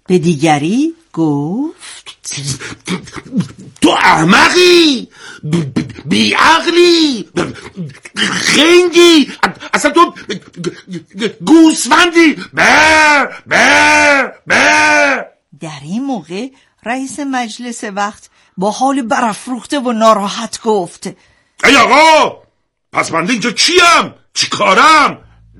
به دیگری گفت تو احمقی، بیعقلی، خنگی، اصلا تو گوسفندی. در این موقع رئیس مجلس وقت با حال برافروخته و ناراحت گفت ای آقا، پس من اینجا چیم؟ چی کارم؟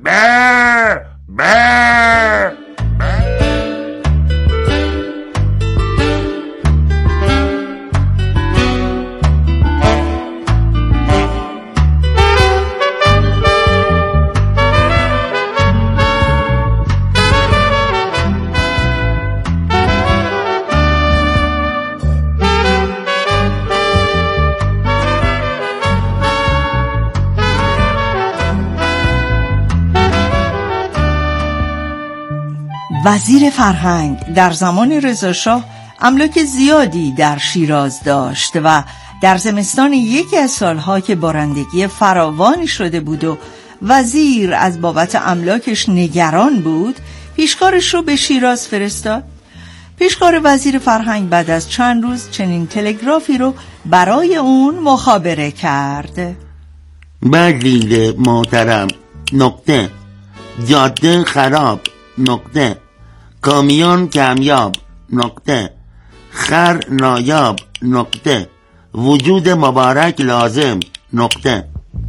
وزیر فرهنگ در زمان رضاشاه املاک زیادی در شیراز داشت و در زمستان یکی از سالها که بارندگی فراوانی شده بود و وزیر از بابت املاکش نگران بود، پیشکارش رو به شیراز فرستاد. پیشکار وزیر فرهنگ بعد از چند روز چنین تلگرافی رو برای اون مخابره کرد. وزیر محترم، نقطه، جاده خراب، نقطه، کامیون کمیاب، نقطه، خر نایاب، نقطه، وجود مبارک لازم، نقطه.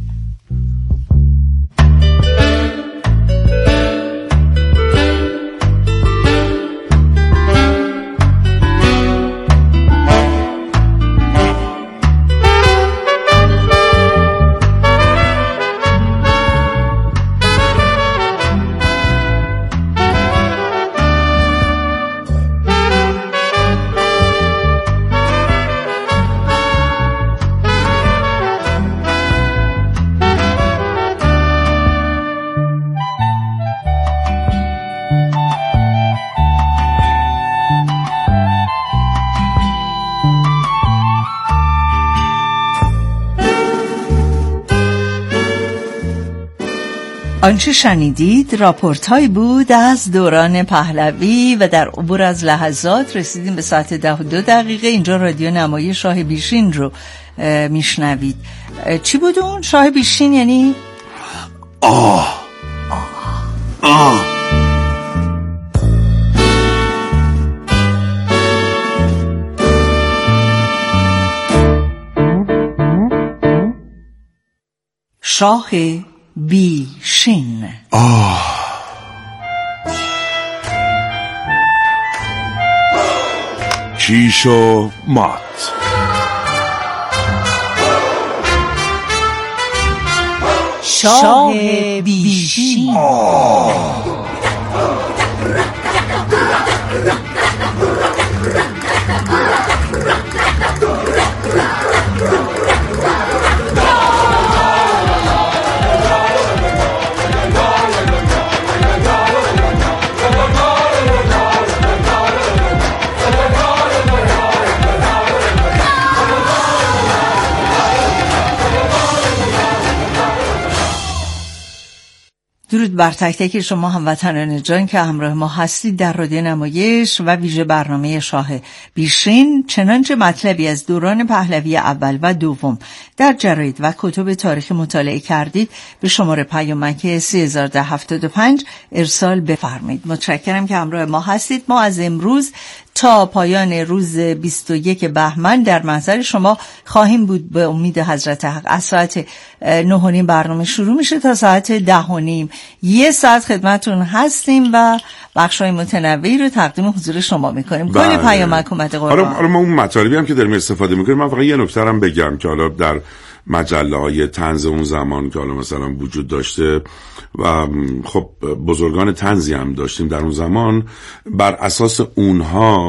آنچه شنیدید راپورت‌هایی بود از دوران پهلوی و در عبور از لحظات رسیدیم به ساعت 10:02. اینجا رادیو نمایی شاه بیشین رو میشنوید. چی بود اون؟ شاه بیشین یعنی شاه بیشین. کیش و مات. شاه بیشین. درود بر تک تک شما هموطنان جان که همراه ما هستید در رادیو نمایش و ویژه برنامه شاه بیشین. چنانچه مطلبی از دوران پهلوی اول و دوم در جراید و کتب تاریخ مطالعه کردید به شماره پیامک 301075 ارسال بفرمایید. متشکرم که همراه ما هستید. ما از امروز تا پایان روز 21 بهمن در محضر شما خواهیم بود به امید حضرت حق. از ساعت 9:30 برنامه شروع میشه تا ساعت 10:30 1 ساعت خدمتون هستیم و بخشای متنوعی رو تقدیم حضور شما میکنیم. کلی پیامک اومده قربان. حالا ما اون مطالبی هم که داریم استفاده میکنیم، من فقط یه نکته هم بگم که حالا در مجله‌های طنز اون زمان که حالا مثلا وجود داشته و خب بزرگان طنزی هم داشتیم در اون زمان، بر اساس اونها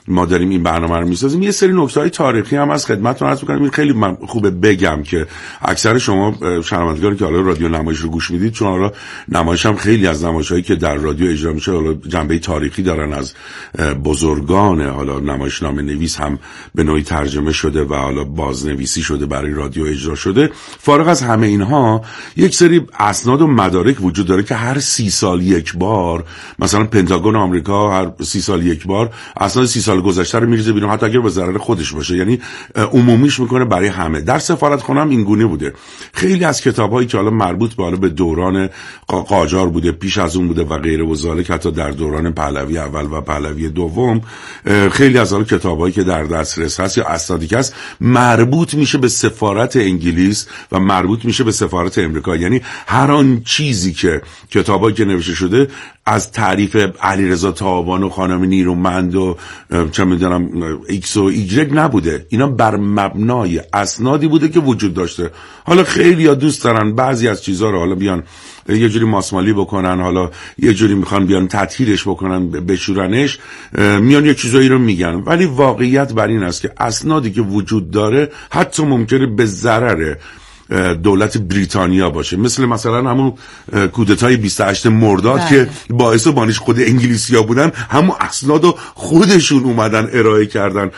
ما داریم این برنامه رو میسازیم. یه سری نکته‌های تاریخی هم از خدمتتون عرض می‌کنم. خیلی خوبه بگم که اکثر شما شنوندگانی که حالا رادیو نمایش رو گوش میدید، چون حالا نمایش هم خیلی از نمایش‌هایی که در رادیو اجرا میشه حالا جنبه تاریخی دارن، از بزرگان حالا نمایشنامه نویس هم به نوعی ترجمه شده و حالا بازنویسی شده برای رادیو اجرا شده. فارغ از همه اینها یک سری اسناد و مدارک وجود داره که هر 30 سال یک بار، مثلا پنتاگون آمریکا هر 30 سال یک بار اسناد 30 سال گذشته رو میریزه بیرون، حتی اگر به ضرر خودش باشه، یعنی عمومیش میکنه برای همه. در سفارتخانه هم این گونه بوده. خیلی از کتابایی که حالا مربوط به دوران قاجار بوده، پیش از اون بوده و غیره و ذالک، حتی در دوران پهلوی اول و پهلوی دوم، خیلی از اون کتابایی که در دسترس هست یا اسنادی که هست مربوط میشه به سفارت انگلیس و مربوط میشه به سفارت امریکا. یعنی هر آن چیزی که کتابایی که نوشته شده از تعریف علیرضا تاوان و خانم نیرومند و چه میدونم ایکس و ایگرگ نبوده. اینا بر مبنای اسنادی بوده که وجود داشته. حالا خیلی ها دوست دارن بعضی از چیزها رو حالا بیان یه جوری ماسمالی بکنن، حالا یه جوری میخوان بیان تطهیرش بکنن، بشورنش، میان یه چیزایی رو میگن، ولی واقعیت بر این است که اسنادی که وجود داره حتی ممکنه به ضرر دولت بریتانیا باشه. مثلا همون کودتای 28 مرداد که باعث و بانیش خود انگلیسی‌ها بودن، همون اسنادو خودشون اومدن ارائه کردن.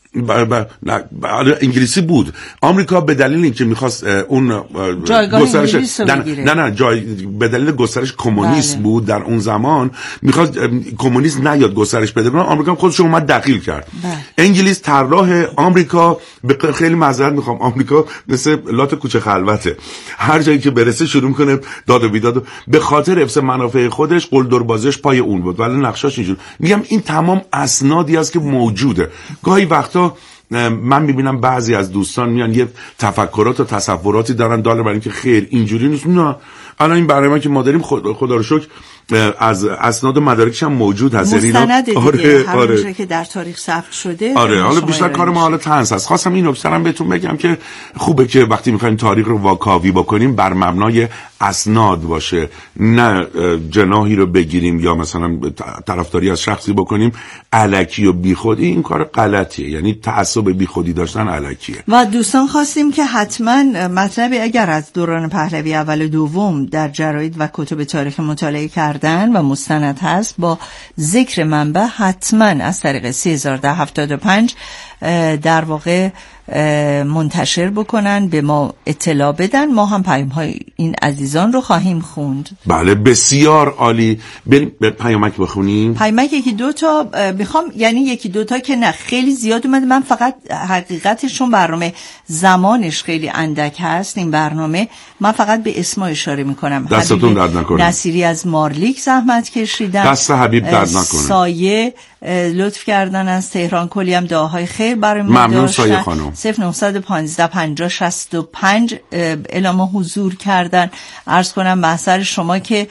انگلیسی بود. آمریکا به دلیل اینکه میخواست اون گسترش به دلیل گسترش کمونیسم بود در اون زمان، میخواست کمونیسم نیاد گسترش پیدا کنه، آمریکا خودش اومد دخیل کرد. انگلیس طراح آمریکا، به خیلی معذرت میخوام، آمریکا مثل لات کوچه خلوته، هر جایی که برسه شروع میکنه داد و بیداد، به خاطر حفظ منافع خودش قلدر بازیش پای اون بود، ولی نقشاش اینجور. میگم این تمام اسنادی است که موجوده. گاهی وقتا من میبینم بعضی از دوستان میان یه تفکرات و تصوراتی دارن برای اینکه خیر اینجوری نیست. نه، الان این برنامه که ما داریم خدا رو شکر از اسناد و مدارکش هم موجود هست، مستند دیگه هر که در تاریخ ثبت شده. حالا بیشتر کار ما حالا طنز هست. خواستم این نکته هم بهتون بگم که خوبه که وقتی میخوایم تاریخ رو واکاوی بکنیم بر مبنای اسناد باشه، نه جناحی رو بگیریم یا مثلا طرفداری از شخصی بکنیم الکی و بیخودی. این کار غلطیه، یعنی تعصب بیخودی داشتن الکیه. و دوستان خواستیم که حتما مطلبی اگر از دوران پهلوی اول و دوم در جراید و کتب تاریخ مطالعه کردن و مستند هست، با ذکر منبع حتما از طریق 3075 در واقع منتشر بکنن، به ما اطلاع بدن. ما هم پیام‌های این عزیزان رو خواهیم خوند. بله، بسیار عالی. بریم به پیامک بخونیم. پیامک یکی دو تا میخوام، یعنی یکی دو تا که نه، خیلی زیاد اومده. من فقط حقیقتشون برنامه زمانش خیلی اندک هست این برنامه، من فقط به اسما اشاره میکنم. دستتون درد نکنه. نصیری از مارلیک زحمت کشیدن، دست حبیب درد نکنه. سایه لطف کردن از تهران، کلی هم دعاهای خیر برای ما داشتن. ممنون سایه خانم. 0915 50 65 اعلام حضور کردن. عرض کنم محضر شما که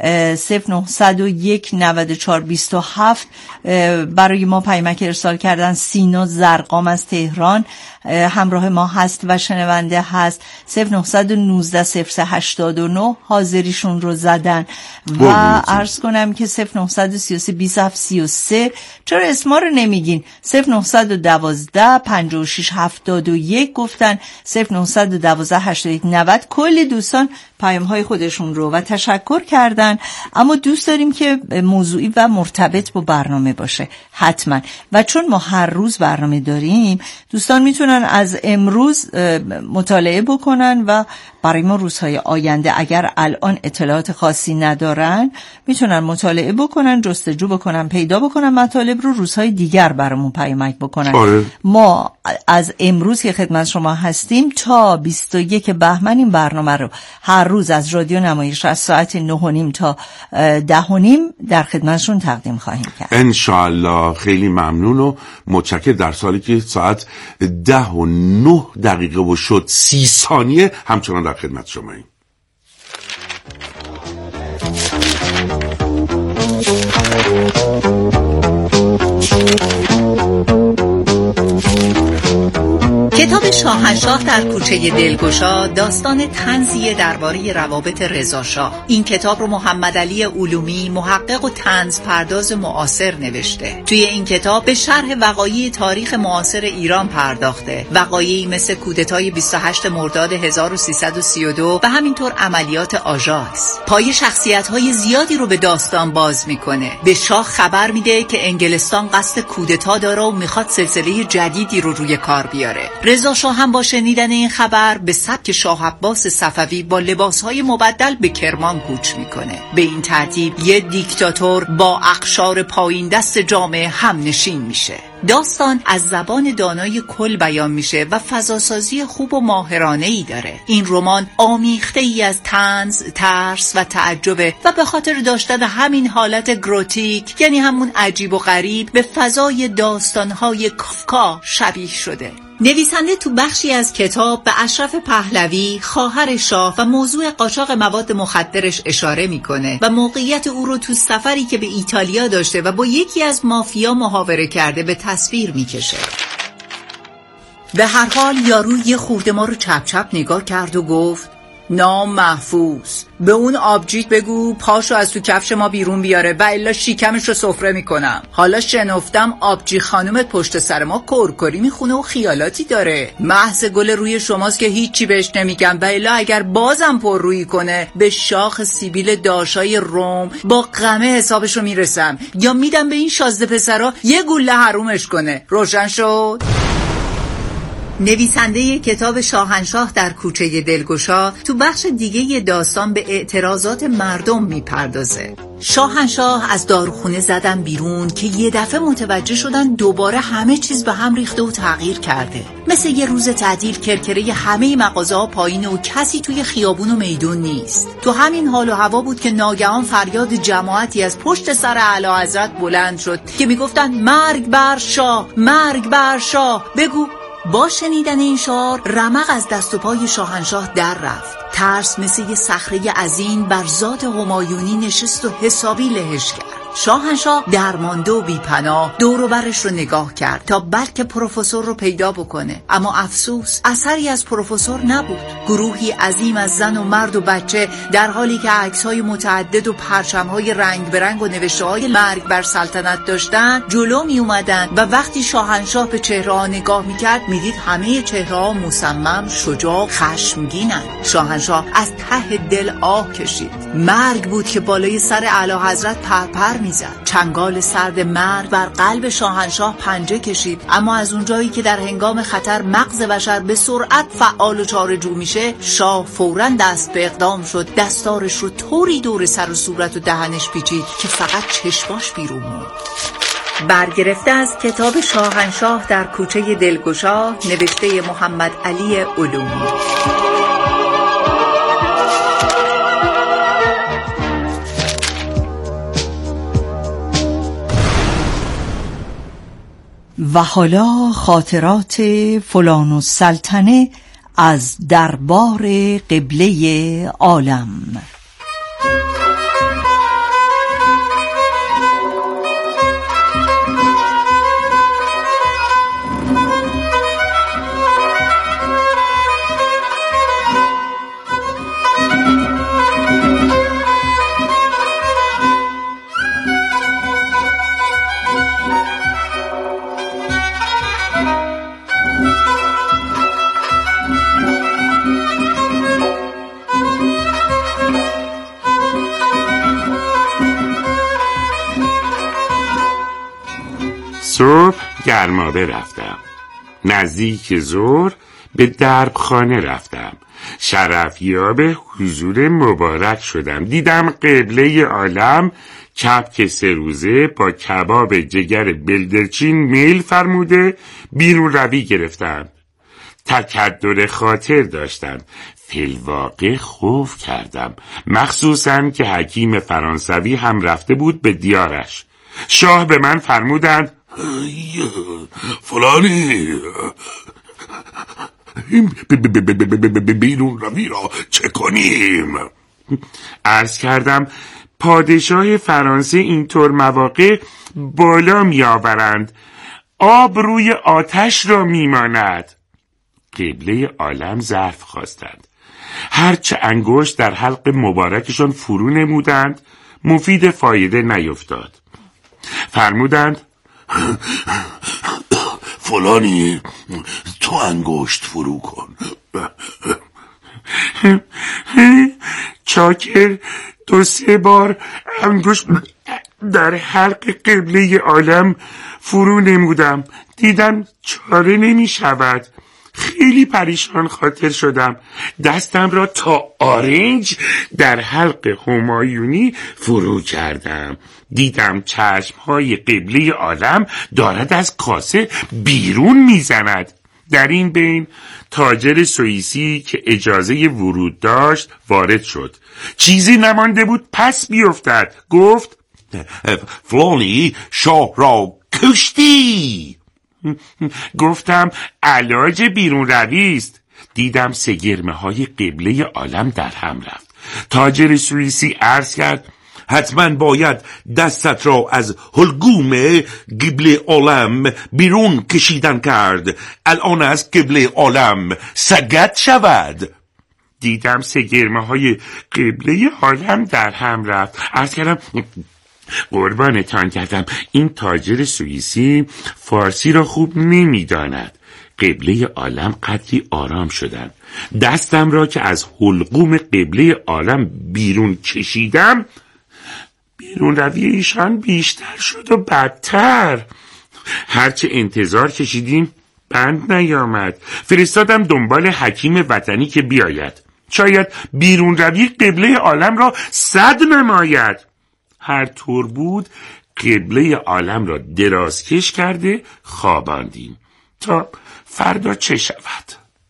0901 94 27 برای ما پیامک ارسال کردن. سینا زرقام از تهران همراه ما هست و شنونده هست. 0919 0389 حاضریشون رو زدن. و عرض کنم که 0933 27 33 چرا اسما رو نمیگین؟ 0912 56 71 گفتن، 0912 81 90. کلی دوستان پیام‌های خودشون رو و تشکر کردن، اما دوست داریم که موضوعی و مرتبط با برنامه باشه حتما. و چون ما هر روز برنامه داریم، دوستان میتونن از امروز مطالعه بکنن و برای ما روزهای آینده اگر الان اطلاعات خاصی ندارن میتونن مطالعه بکنن، جستجو بکنن، پیدا بکنن مطالب رو، روزهای دیگر برامون پیامک بکنن. ما از امروز که خدمت شما هستیم تا 21 بهمن این برنامه رو هر روز از رادیو نمایش از ساعت 9:30 تا 10:30 در خدمتشون تقدیم خواهیم کرد انشاءالله. خیلی ممنون و متشکر. در سالی که ساعت 10:09 و شد 30 ثانیه همچنان در خدمت شماییم. کتاب شاه شاهنشاه در کوچه دلگشا داستان طنزی درباره روابط رضا شاه. این کتاب رو محمد علی علومی، محقق و طنز پرداز معاصر نوشته. توی این کتاب به شرح وقایع تاریخ معاصر ایران پرداخته. وقایعی مثل کودتای 28 مرداد 1332 و همینطور عملیات آژاکس. پای شخصیت‌های زیادی رو به داستان باز میکنه. به شاه خبر میده که انگلستان قصد کودتا داره و میخواد سلسله جدیدی رو روی کار بیاره. رضا شاه هم با شنیدن این خبر به سبک شاه عباس صفوی با لباسهای مبدل به کرمان کوچ میکنه. به این ترتیب یه دیکتاتور با اقشار پایین دست جامعه هم نشین میشه. داستان از زبان دانای کل بیان میشه و فضاسازی خوب و ماهرانه‌ای داره. این رمان آمیخته ای از طنز، ترس و تعجب و به خاطر داشتن همین حالت گروتیک، یعنی همون عجیب و غریب، به فضای داستان‌های کافکا شبیه شده. نویسنده تو بخشی از کتاب به اشرف پهلوی، خواهر شاه و موضوع قاچاق مواد مخدرش اشاره میکنه و موقعیت او رو تو سفری که به ایتالیا داشته و با یکی از مافیا محاوره کرده به تصویر میکشه. به هر حال یارو یه خورده ما رو چپ چپ نگاه کرد و گفت: نام محفوظ، به اون آبجیت بگو پاشو از تو کفش ما بیرون بیاره و الا شیکمش رو سفره میکنم. حالا شنفتم آبجی خانومت پشت سر ما کرکری میخونه و خیالاتی داره. محض گل روی شماست که هیچی بهش نمیگم و الا اگر بازم پر روی کنه به شاخ سیبیل داشای روم با قمه حسابش رو میرسم یا میدم به این شازده پسرا یه گوله حرومش کنه. روشن شد؟ نویسنده کتاب شاهنشاه در کوچه دلگشا تو بخش دیگه داستان به اعتراضات مردم میپردازه. شاهنشاه از داروخونه زدن بیرون که یه دفعه متوجه شدن دوباره همه چیز به هم ریخته و تغییر کرده. مثل یه روز تعطیل کرکره همه مغازه‌ها پایینه و کسی توی خیابون و میدون نیست. تو همین حال و هوا بود که ناگهان فریاد جماعتی از پشت سر اعلیحضرت بلند شد که میگفتن مرگ بر شاه، مرگ بر شاه. بگو با شنیدن این شعار رمق از دست و پای شاهنشاه در رفت. ترس مثل یه صخره عظیم بر ذات همایونی نشست و حسابی لهش کرد. شاهنشاه درمانده و بی‌پناه دور و برش رو نگاه کرد تا بلکه پروفسور رو پیدا بکنه، اما افسوس اثری از پروفسور نبود. گروهی عظیم از زن و مرد و بچه در حالی که عکس‌های متعدد و پرچم‌های رنگ برنگ و نوشته‌های مرگ بر سلطنت داشتن جلو می اومدن و وقتی شاهنشاه به چهره‌ها نگاه می‌کرد می‌دید همه چهره‌ها مصمم، شجاع، خشمگینن. شاهنشاه از ته دل آه کشید. مرگ بود که بالای سر اعلیحضرت پرپر میزد. چنگال سرد مرگ بر قلب شاهنشاه پنجه کشید، اما از اونجایی که در هنگام خطر مغز بشر به سرعت فعال و چاره‌جو میشه، شاه فوراً دست به اقدام شد. دستارش رو طوری دور سر و صورت و دهنش پیچید که فقط چشماش بیرون موند. برگرفته از کتاب شاهنشاه در کوچه دلگشا نوشته محمد علی علومی. و حالا خاطرات فلان السلطنه از دربار قبله عالم. صبح گرمابه رفتم. نزدیک ظهر به دربخانه رفتم. شرفیاب حضور مبارک شدم. دیدم قبله عالم کبک 3 روزه با کباب جگر بلدرچین میل فرموده بیرون روی گرفتم. تکدر خاطر داشتم. فی‌الواقع خوف کردم، مخصوصاً که حکیم فرانسوی هم رفته بود به دیارش. شاه به من فرمودند فلانی این بیرون روی را چه کنیم؟ عرض کردم پادشاه فرانسه اینطور مواقع بالا می آورند، آب روی آتش را می ماند. قبله عالم ظرف خواستند. هرچه انگشت در حلق مبارکشان فرو نمودند مفید فایده نیفتاد. فرمودند فلانی تو انگشت فرو کن. چاکر 2-3 بار انگشت در حلق قبله عالم فرو نمودم، دیدم چاره نمی شود. خیلی پریشان خاطر شدم، دستم را تا آرنج در حلق همایونی فرو کردم. دیدم چشمهای قبله عالم دارد از کاسه بیرون میزند. در این بین تاجر سوئیسی که اجازه ورود داشت وارد شد. چیزی نمانده بود پس بیفتد. گفت فلانی شاه را کشتی. گفتم علاج بیرون روی است. دیدم سگرمه های قبله عالم در هم رفت. تاجر سوئیسی عرض کرد حتما باید دستت را از حلقوم قبله عالم بیرون کشیدن کرد. الان از قبله عالم سگت شود. دیدم سگرمه های قبله عالم در هم رفت. عرض کردم قربانتان کردم این تاجر سوئیسی فارسی را خوب نمیداند. قبله عالم قدری آرام شدند. دستم را که از حلقوم قبله عالم بیرون کشیدم بیرون روی ایشان بیشتر شد و بدتر. هرچه انتظار کشیدیم بند نیامد. فرستادم دنبال حکیم وطنی که بیاید، شاید بیرون روی قبله عالم را سد نماید. هر طور بود قبله عالم را درازکش کرده خواباندیم تا فردا چه شود.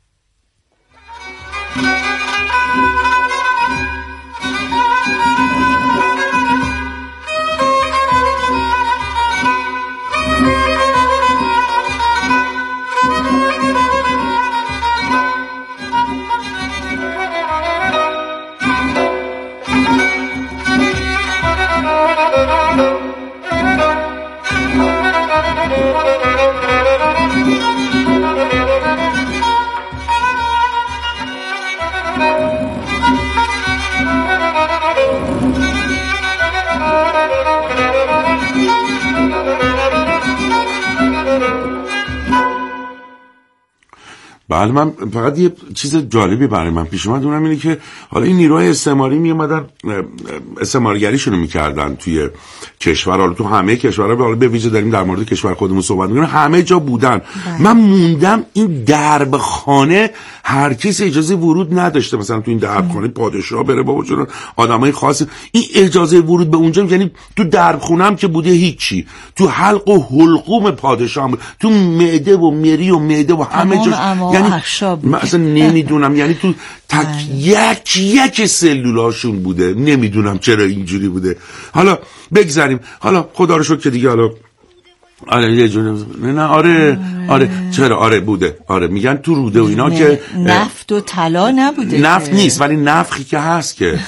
بله، من فقط یه چیز جالبی برای من پیش اومد، اونم اینه که حالا این نیروهای استعماری می اومدن استعمارگریشون رو میکردن توی کشور. حالا تو همه کشورها، حالا به ویژه داریم در مورد کشور خودمون صحبت میکنیم، همه جا بودن. من موندم این درب خانه هر کسی اجازه ورود نداشته. مثلا تو این درب خانه پادشاه بره با وجود آدمای خاصی، این اجازه ورود به اونجا، یعنی تو درب خونم که بوده هیچی، تو حلق و حلقوم پادشاه، تو معده و مری و معده و همه جا، یعنی من اصلا نمیدونم، یعنی تو تک یک سلولاشون بوده. نمیدونم چرا اینجوری بوده. حالا بگذاریم، حالا خدا رو شکر که دیگه حالا یه جوری نه. آره چرا بوده. میگن تو روده و اینا که نفت و طلا نبوده، نفت نیست ولی نفخی که هست که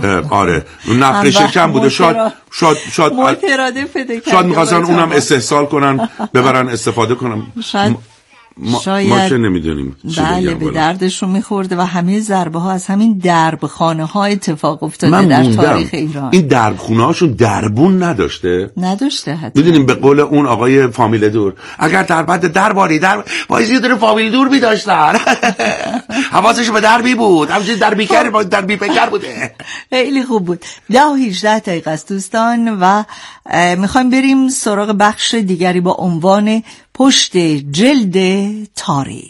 نفت شکم بوده. شاید می‌خواستن اونم استحصال کنن ببرن استفاده کنن. شاید ما که نمیدونیم. بله، به دردشون میخورده و همه ضربه ها از همین درب خانه ها اتفاق افتاده در تاریخ ایران. این درب خونه هاشون دربون نداشته حتی. میدونیم به قول اون آقای فامیل دور، اگر در باری باید یه دونه فامیل دور میداشتن حواسش به دربی بود، همچنین دربی پیکر بوده. خیلی خوب بود. 10-18 دقیقه است دوستان و میخوایم بریم سراغ بخش دیگری با عنوان پشت جلد تاریخ.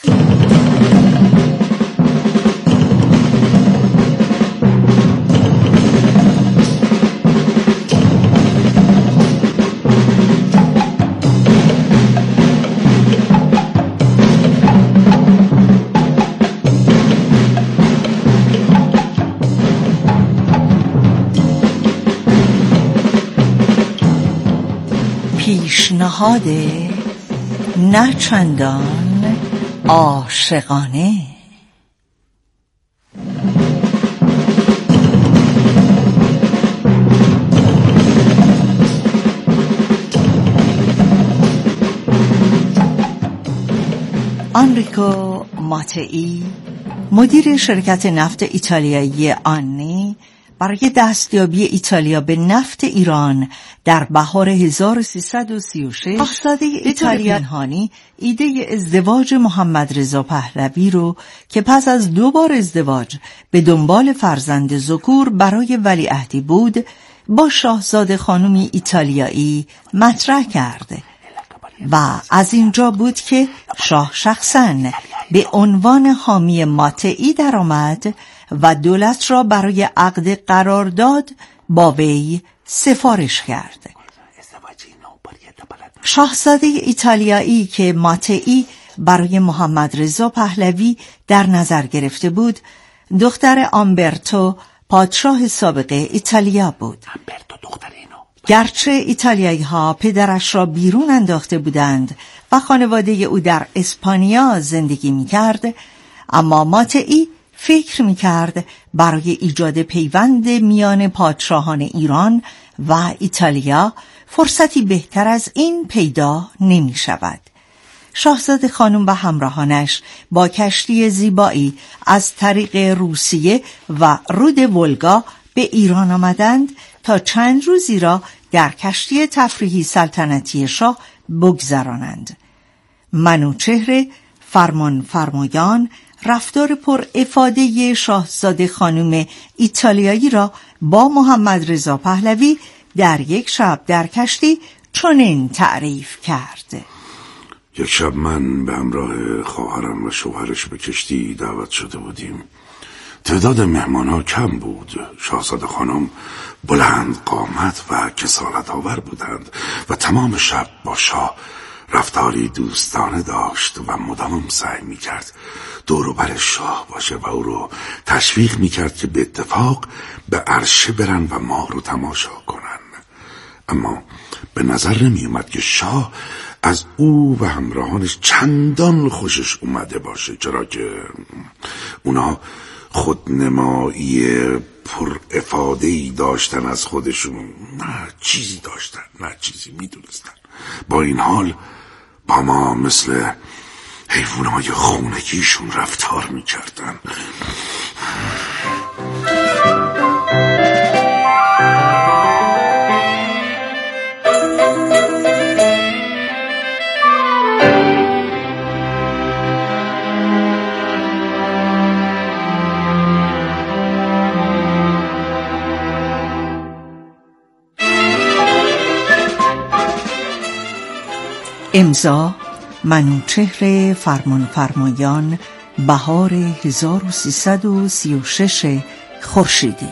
پیشنهاد نه چندان عاشقانه. آنریکو ماتئی، مدیر شرکت نفت ایتالیایی آنی، برای دستیابی ایتالیا به نفت ایران در بهار 1336 شاهزاده ایتالیا پنهانی ایده ازدواج محمد رضا پهلوی رو که پس از 2 بار ازدواج به دنبال فرزند ذکور برای ولیعهدی بود با شاهزاده خانمی ایتالیایی مطرح کرده و از اینجا بود که شاه شخصاً به عنوان حامی ماتئی درآمد و دولت را برای عقد قرارداد با وی سفارش کرد. شاهزاده ایتالیایی که ماتئی برای محمد رضا پهلوی در نظر گرفته بود، دختر آمبرتو پادشاه سابق ایتالیا بود. گرچه ایتالیایی ها پدرش را بیرون انداخته بودند و خانواده او در اسپانیا زندگی می کرد، اما ماتئی فکر می کرد برای ایجاد پیوند میان پادشاهان ایران و ایتالیا فرصتی بهتر از این پیدا نمی شود. شاهزاده خانم و همراهانش با کشتی زیبایی از طریق روسیه و رود ولگا به ایران آمدند تا چند روزی را در کشتی تفریحی سلطنتی شاه بگذرانند. منوچهر فرمانفرمایان رفتار پر افاده شاهزاده خانم ایتالیایی را با محمد رضا پهلوی در یک شب در کشتی چنین تعریف کرد: یک شب من به همراه خواهرم و شوهرش به کشتی دعوت شده بودیم. تعداد مهمان‌ها کم بود. شاهزاده خانم بلند قامت و کسالت آور بودند و تمام شب با شاه رفتاری دوستانه داشت و مدام سعی می‌کرد دور و بر شاه باشه و او رو تشویق می‌کرد که به اتفاق به عرشه برن و ما رو تماشا کنن. اما به نظر نمی‌اومد که شاه از او و همراهانش چندان خوشش اومده باشه، چرا که اونا خودنمایی پر افاده‌ای داشتن از خودشون، نه چیزی داشتن نه چیزی میدونستن. با این حال با ما مثل حیوانای خونگیشون رفتار میکردن. امضا منوچهر فرمانفرمایان، بهار 1336 خورشیدی.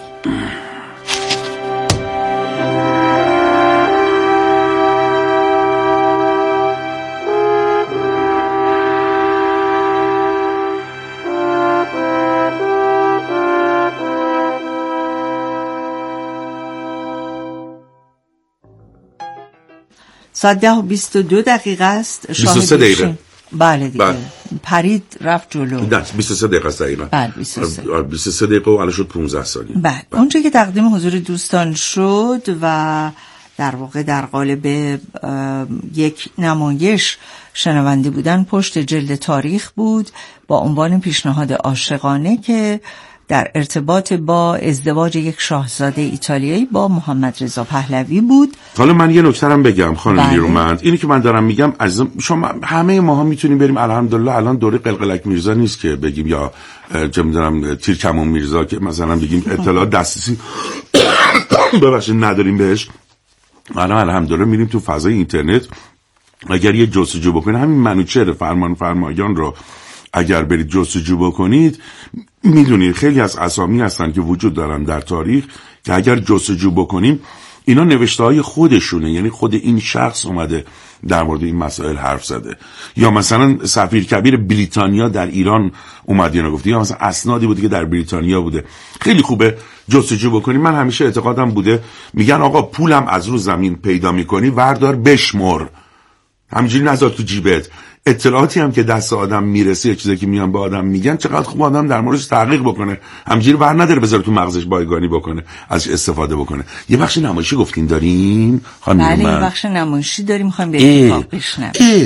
ساعت 10:22 است. 23 دقیقه. بله دیگه. پرید رفت جلو. نه 23 دقیقه است دقیقا. بله 23 دقیقه و الان شد 15 ثانیه. بله. اونجا که تقدیم حضور دوستان شد و در واقع در قالب یک نمایش شنونده بودن، پشت جلد تاریخ بود با عنوان پیشنهاد عاشقانه که در ارتباط با ازدواج یک شاهزاده ایتالیایی با محمد رضا پهلوی بود. حالا من یه نکته هم بگم خانم نیرومند، اینی که من دارم میگم عزیزم، شما همه ماها میتونیم بریم الحمدلله. الان دوره قلقلک میرزا نیست که بگیم یا چه میدونم تیرکمون میرزا که مثلا بگیم اطلاعات دسترسی ببخشید نداریم بهش. الان الحمدلله میریم تو فضای اینترنت، اگر یه جستجو بکنید همین منوچهر فرمانفرمایان رو اگر برید جستجو بکنید میدونید خیلی از اسامی هستن که وجود دارن در تاریخ که اگر جستجو بکنیم اینا نوشته های خودشونه، یعنی خود این شخص اومده در مورد این مسائل حرف زده، یا مثلا سفیر کبیر بریتانیا در ایران اومد اینا گفته، یا مثلا اسنادی بوده که در بریتانیا بوده. خیلی خوبه جستجو بکنیم. من همیشه اعتقادم بوده میگن آقا پولم از رو زمین پیدا میکنی وردار بشمر، همینجوری نذار تو جیبت. اطلاعاتی هم که دست آدم میرسه یا چیزی که میان به آدم میگن چقدر خوب آدم در موردش تحقیق بکنه، همینجوری ور نداره بذاره تو مغزش بایگانی بکنه، ازش استفاده بکنه. یه بخش نمایشی گفتین داریم خانم؟ بله یه بخش نمایشی داریم، میخوایم بریم بشنویم.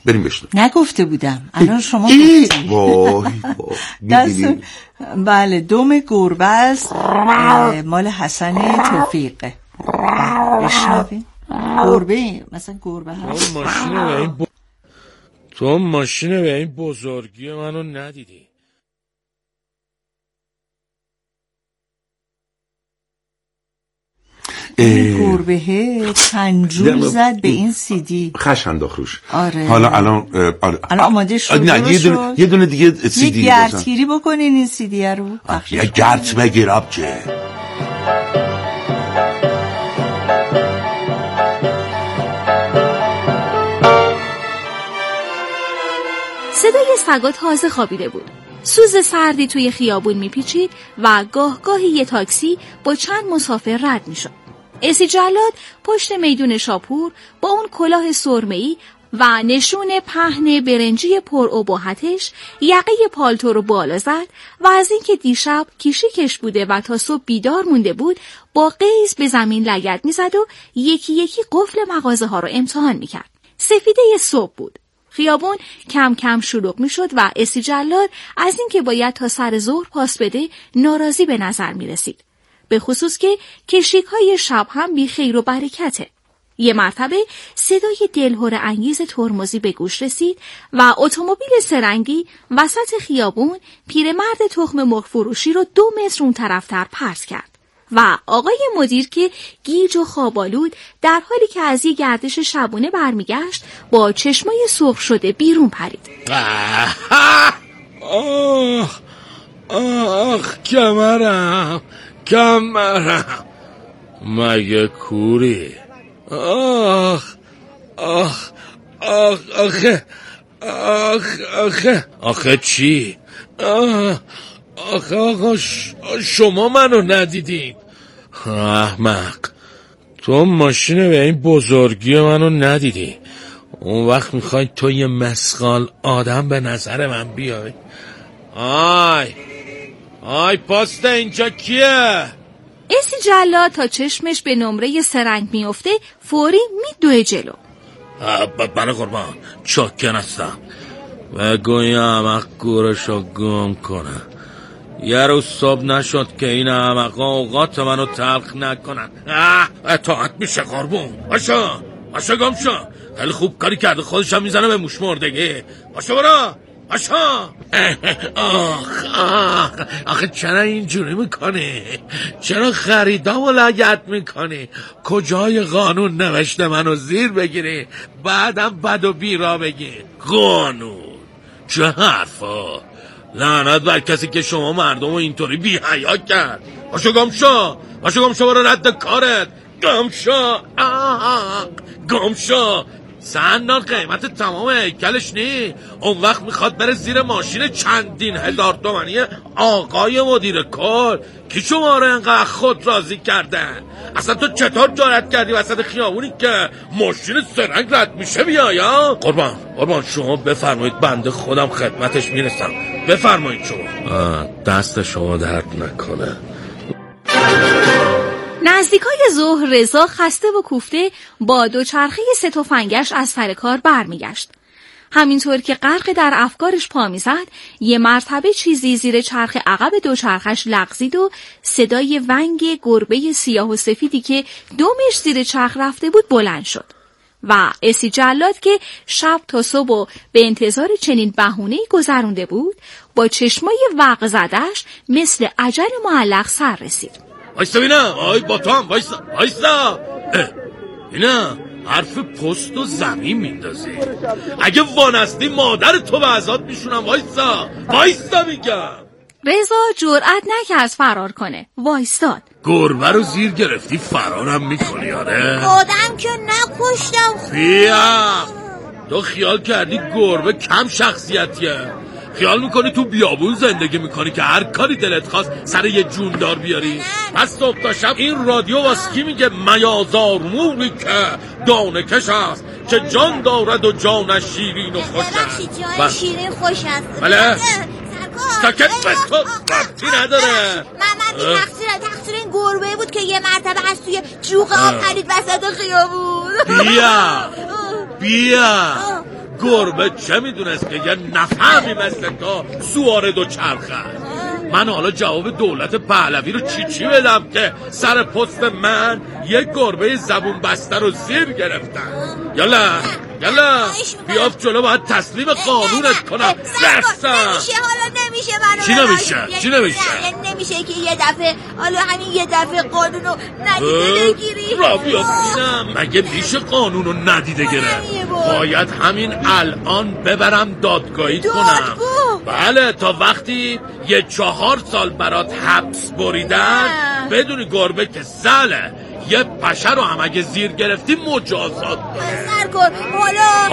بریم بشنویم. نگفته بودم، الان شما گفتید. وای بله، دم گربه است، مال حسن توفیقه. بشنویم. گربه مثلا گربه هست. تو ماشین به این بزرگی منو ندیدی. گربه پنجول زد به این CD. خش انداخت روش. آره. حالا الان آماده شد. نه یه دونه دیگه CD یه گردگیری بکنین این CD رو. یه گرد بگیرم چه. صدای سگا تازه خوابیده بود. سوز سردی توی خیابون میپیچید و گاه گاهی یه تاکسی با چند مسافر رد میشد. اسی جلاد پشت میدون شاپور با اون کلاه سرمه‌ای و نشون پهن برنجی پرابهتش یقه پالتو رو بالا زد و از اینکه دیشب کیشیکش بوده و تا صبح بیدار مونده بود با قیز به زمین لگد میزد و یکی یکی قفل مغازه ها رو امتحان میکرد. سفیده صبح بود. خیابون کم کم شلوغ میشد و اسی جلاد از اینکه باید تا سر ظهر پاس بده ناراضی به نظر می رسید. به خصوص که کشیک‌های شب هم بی خیر و برکته. یه مرتبه صدای دلهره انگیز ترمزی به گوش رسید و اتومبیل سه‌رنگی وسط خیابون پیرمرد تخم مرغ فروشی رو 2 متر اون طرفتر پرت کرد و آقای مدیر که گیج و خوابالود در حالی که از یه گردش شبونه برمیگشت با چشمای سرخ شده بیرون پرید. آخ کمرم مگه کوری؟ آخه چی؟ آقا شما منو ندیدین. احمق، تو ماشین به این بزرگی منو ندیدی. اون وقت میخوای تو یه مسخال آدم به نظر من بیای. آی پاست اینجا کیه؟ اسی جلاد تا چشمش به نمره سرنگ میفته فوری میدوه جلو. بله قربان، چاکن هستم. بگوی احمق گورشو گم کنه. یه روز صبح نشد که این احمقا اوقات منو تلخ نکنن. اطاعت میشه قربون. باشا گم شو. خیلی خوب کاری کرده، خودشم میزنه به موش مردگی. باشا برا آخه چرا اینجوری میکنی؟ چرا خریدا و لگت میکنی؟ کجای قانون نوشته منو زیر بگیری بعدم بد و بیرا بگی؟ قانون چه حرفا؟ لعنت بر کسی که شما مردم رو اینطوری بی حیا کرد. باشو گم شو برو رد کارت. گم شو سندان قیمت تمام هیکلش نی. اون وقت میخواد بره زیر ماشین چندین هزار تومانی آقای مدیر کل. کی شما رو انقدر خود راضی کردن؟ اصلا تو چطور جرأت کردی وسط خیابونی که ماشین سرنگ رد میشه بیایا؟ قربان شما بفرمایید، بنده خودم خدمتش میرسم. بفرمایید شما. دست شما درد نکنه. نزدیکای ظهر رضا خسته و کوفته با دوچرخه 3 تفنگش از سر کار برمیگشت. همینطور که غرق در افکارش پا میزد یه مرتبه چیزی زیر چرخ عقب دوچرخش لغزید و صدای ونگ گربه سیاه و سفیدی که دمش زیر چرخ رفته بود بلند شد و اسی جلاد که شب تا صبح به انتظار چنین بهونه‌ای گذرونده بود با چشمای وق زدش مثل اجل معلق سر رسید. وایستا بینم. آی با تو هم وایستا. اینا حرف پست و زمین میندازی. اگه وانستی مادر تو به عذاب میشونم. وایستا میگم. رضا جرأت نکرد فرار کنه، وایستاد. گربه رو زیر گرفتی فرارم میکنی؟ آره آدم که نکشتم. بیا تو خیال کردی گربه کم شخصیتیه؟ خیال میکنی تو بیابون زندگی میکنی که هر کاری دلت خواست سر یه جوندار بیاری؟ پس صبح تا شب این رادیو واسکی میگه میازار موری که دانه کش است که جان دارد و جانش شیرین و خوش است. جان شیرین خوش است. بله ساکت بسکو ربطی نداره. من تقصیر این گربه بود که یه مرتبه از توی جوغ آب پرید وسط خیابون. بیا گربه چه میدونست که یه نفهمی مثل تو سوار دوچرخه؟ من حالا جواب دولت پهلوی رو چی بدم که سر پست من یه گربه زبون بسته رو زیر گرفتن؟ یالا بیاف جلو، باید تسلیم قانونت کنم. رفتم. نمیشه، حالا نمیشه منو چی نمیشه؟ نمیشه که یه دفعه، حالا همین یه دفعه قانونو ندیده بگیری. را بیافتینم، مگه میشه قانونو ندیده گرفت؟ باید همین الان ببرم دادگاهیت کنم. بله، تا وقتی یه 4 سال برات حبس بریدن بدونی گربه که ساله یه پشه رو هم اگه زیر گرفتی مجازات کنه. سر کن حالا